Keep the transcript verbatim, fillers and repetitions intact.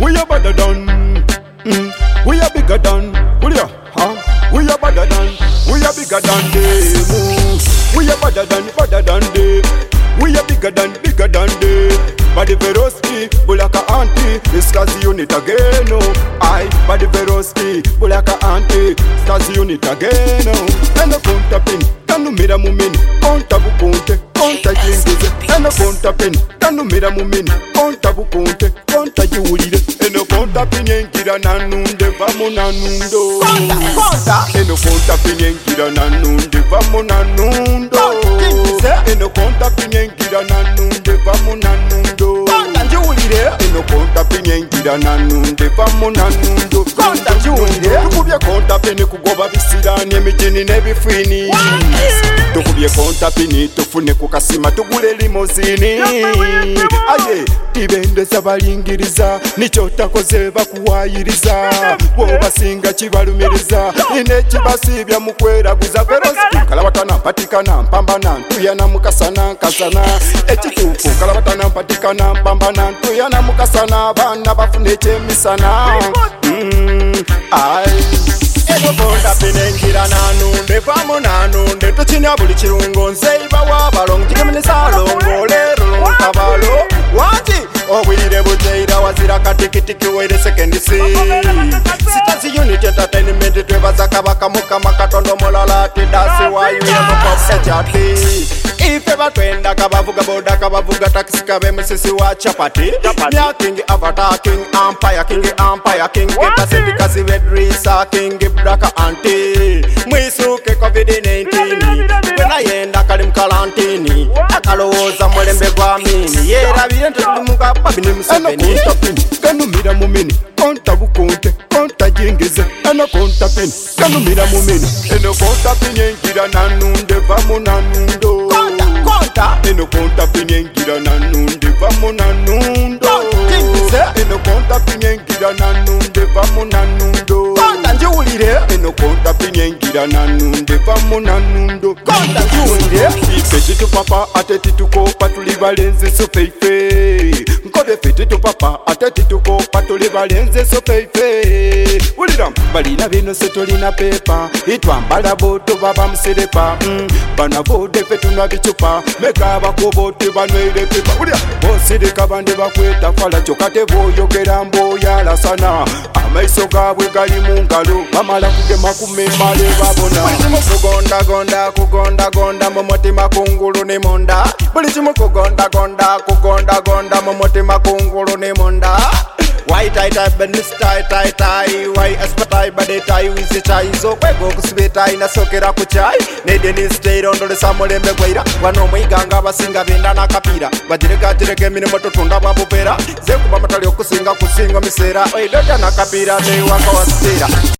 We are better than. Mm. We are bigger than. Huh? We are better than. We are bigger than them. We are better than, better than them. We are bigger than, bigger than them. Body Veroski, Bulaka Auntie, Stasi unit again. Oh, I, Body Veroski, Bulaka Auntie, Stasi unit again. Oh, and the conta pin, Tanu Mira Mumin, Conta Bukunte, Conta Jingiz, and the conta pin, Tanu Mira Mumin, Conta Bukunte, Conta Juid, and the conta pin, Kira Nanunde, Vamunanundo, and the conta pin, Kira Nanunde, Vamunanundo, and the conta pin, Kira Nanunde, Vamunanundo. Eno konta penye nkira nanunde Vamo nanundo konta juwire Tukubye konta pene kugoba bisirani Emijini nebifini Tukubye konta pene tufune kukasima Tugule limozini Aye, tibendeza balingiriza Nicho takoze bakuwayiriza Wobasinga chibalumiriza Ine chibasibya mukweraguza Veroski kalawatana mpatikana mpambana Ntuyana mukasana nkasana Echitufu kalawatana mpatikana mpambana Ntuyana mukasana Bana bafune chemisana Mmm, aye Eno konta pene nkira nanunde Vamo nanunde Tuchinya buli chirungo Nseiba wabalong Chikamini salongo Lero lontabalo Wati Obwire buteira wazira katikitiki Were sekendi si Sitasi unit entertainment Twebaza kabaka mukama katondo molalati Dasi wayu ya mokose chati Ife batwenda kabavuga boda kabavuga taxi kabe musisi wa chapati Nya king avatar king empire king empire king Geta sendi kasi vedrisa king braka auntie Mwisuke covid nineteen Wena yenda kalim kalantini Akaloza mulembe gwa mini Yera virente tumuka babini museveni Ano konta pini kanu mira mumini Konta bukonte konta jingize Ano konta pini kanu mira mumini Eno konta pini nkira nanunde Vamo nanundo Eno konta pinye nkira nanunde Vamo nanundo Eno konta pinye nkira nanunde Vamo nanundo Eno konta pinye nkira nanunde Vamo nanundo Ife titu papa ate tituko patuli balenze so feife Nkode fe titu papa ate tituko patuli balenze so feife Uliram balina bino setolina pepa Itwambala boto baba mserepa mm. Bana bode fe tunwa bichupa Meka bakobote banwele pepa Ulia Boside kabande bakweta fala Chokate boyogera mboya la sana Amaiso gabwe gali mungalo Mamala kugema kumemale babona Bulichimu kugonda gonda kugonda gonda Momoti makungulu ni monda Bulichimu kugonda gonda kugonda gonda Momoti makungulu ni monda Why tie tie benis tie tie tie Why aspatai bade tie wizi chai So kwego kusibeta ina sokera kuchai Nede ni stay rondo le samolembe gwaira Wano mwiganga basinga benda na kapira Bajireka jireke mini moto tunda babupera Zeku bamatali okusinga kusinga misera Oidota na kapira de waka wasira